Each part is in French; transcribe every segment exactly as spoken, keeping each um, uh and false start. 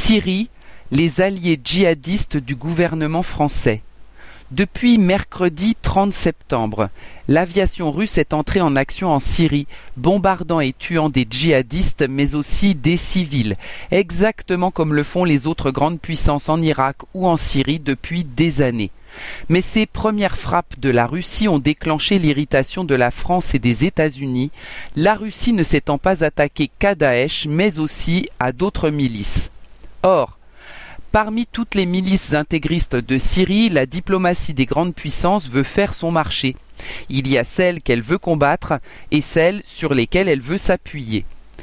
Syrie, les alliés djihadistes du gouvernement français. Depuis mercredi trente septembre, l'aviation russe est entrée en action en Syrie, bombardant et tuant des djihadistes mais aussi des civils, exactement comme le font les autres grandes puissances en Irak ou en Syrie depuis des années. Mais ces premières frappes de la Russie ont déclenché l'irritation de la France et des États-Unis, la Russie ne s'étant pas attaquée qu'à Daesh mais aussi à d'autres milices. Or, parmi toutes les milices intégristes de Syrie, la diplomatie des grandes puissances veut faire son marché. Il y a celles qu'elle veut combattre et celles sur lesquelles elle veut s'appuyer.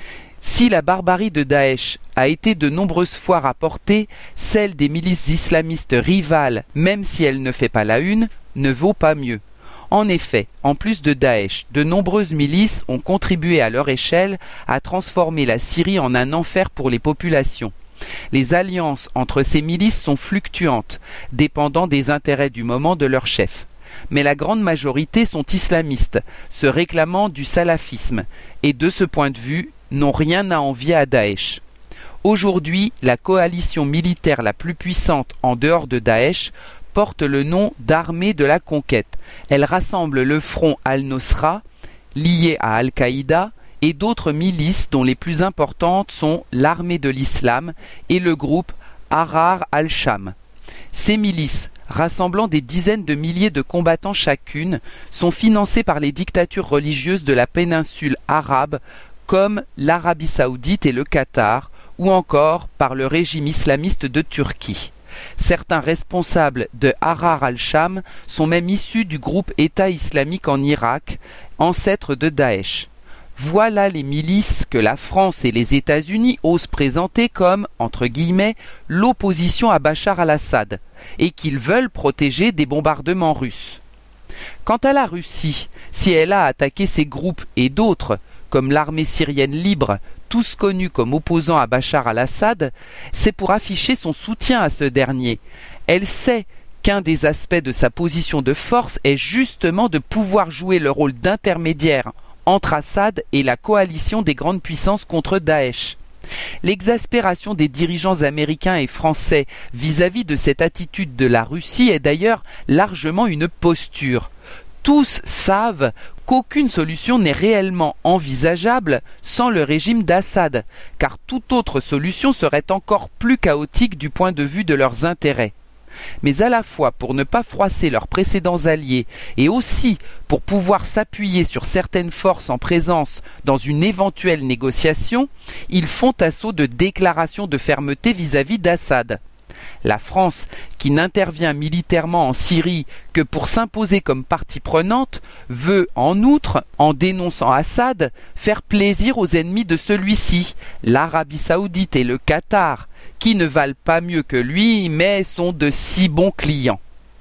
Si la barbarie de Daesh a été de nombreuses fois rapportée, celle des milices islamistes rivales, même si elle ne fait pas la une, ne vaut pas mieux. En effet, en plus de Daesh, de nombreuses milices ont contribué à leur échelle à transformer la Syrie en un enfer pour les populations. Les alliances entre ces milices sont fluctuantes, dépendant des intérêts du moment de leur chef. Mais la grande majorité sont islamistes, se réclamant du salafisme, et de ce point de vue, n'ont rien à envier à Daesh. Aujourd'hui, la coalition militaire la plus puissante en dehors de Daesh porte le nom d'Armée de la Conquête. Elle rassemble le front Al-Nosra, lié à Al-Qaïda, et d'autres milices dont les plus importantes sont l'Armée de l'Islam et le groupe Ahrar al-Sham. Ces milices, rassemblant des dizaines de milliers de combattants chacune, sont financées par les dictatures religieuses de la péninsule arabe comme l'Arabie saoudite et le Qatar, ou encore par le régime islamiste de Turquie. Certains responsables de Ahrar al-Sham sont même issus du groupe État islamique en Irak, ancêtre de Daesh. Voilà les milices que la France et les États-Unis osent présenter comme, entre guillemets, l'opposition à Bachar al-Assad, et qu'ils veulent protéger des bombardements russes. Quant à la Russie, si elle a attaqué ces groupes et d'autres, comme l'armée syrienne libre, tous connus comme opposants à Bachar al-Assad, c'est pour afficher son soutien à ce dernier. Elle sait qu'un des aspects de sa position de force est justement de pouvoir jouer le rôle d'intermédiaire entre Assad et la coalition des grandes puissances contre Daesh. L'exaspération des dirigeants américains et français vis-à-vis de cette attitude de la Russie est d'ailleurs largement une posture. Tous savent qu'aucune solution n'est réellement envisageable sans le régime d'Assad, car toute autre solution serait encore plus chaotique du point de vue de leurs intérêts. Mais à la fois pour ne pas froisser leurs précédents alliés et aussi pour pouvoir s'appuyer sur certaines forces en présence dans une éventuelle négociation, ils font assaut de déclarations de fermeté vis-à-vis d'Assad. La France, qui n'intervient militairement en Syrie que pour s'imposer comme partie prenante, veut en outre, en dénonçant Assad, faire plaisir aux ennemis de celui-ci, l'Arabie saoudite et le Qatar, qui ne valent pas mieux que lui, mais sont de si bons clients.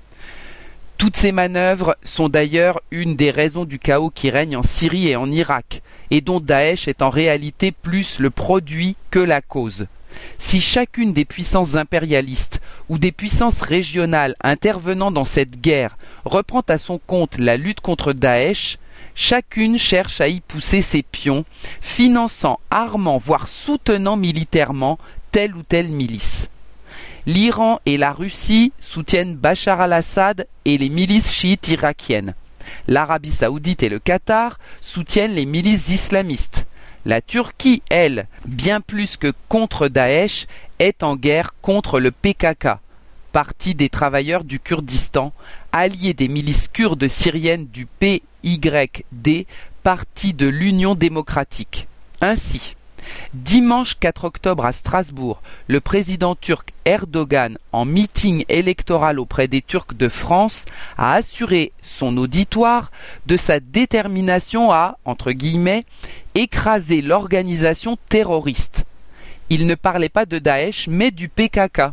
Toutes ces manœuvres sont d'ailleurs une des raisons du chaos qui règne en Syrie et en Irak, et dont Daesh est en réalité plus le produit que la cause. Si chacune des puissances impérialistes ou des puissances régionales intervenant dans cette guerre reprend à son compte la lutte contre Daesh, chacune cherche à y pousser ses pions, finançant, armant, voire soutenant militairement telle ou telle milice. L'Iran et la Russie soutiennent Bachar al-Assad et les milices chiites irakiennes. L'Arabie saoudite et le Qatar soutiennent les milices islamistes. La Turquie, elle, bien plus que contre Daesh, est en guerre contre le P K K, Parti des travailleurs du Kurdistan, allié des milices kurdes syriennes du P Y D, Parti de l'Union démocratique. Ainsi, dimanche quatre octobre à Strasbourg, le président turc Erdogan, en meeting électoral auprès des Turcs de France, a assuré son auditoire de sa détermination à, entre guillemets, écraser l'organisation terroriste. Il ne parlait pas de Daesh, mais du P K K.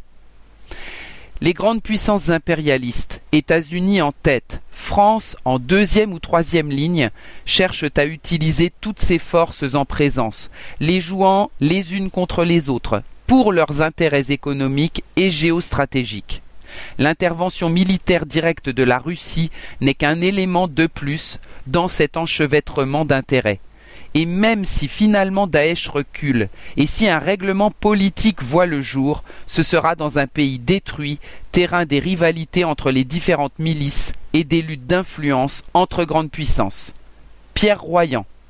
Les grandes puissances impérialistes, États-Unis en tête, France en deuxième ou troisième ligne, cherchent à utiliser toutes ces forces en présence, les jouant les unes contre les autres, pour leurs intérêts économiques et géostratégiques. L'intervention militaire directe de la Russie n'est qu'un élément de plus dans cet enchevêtrement d'intérêts. Et même si finalement Daesh recule, et si un règlement politique voit le jour, ce sera dans un pays détruit, terrain des rivalités entre les différentes milices et des luttes d'influence entre grandes puissances. Pierre Royan.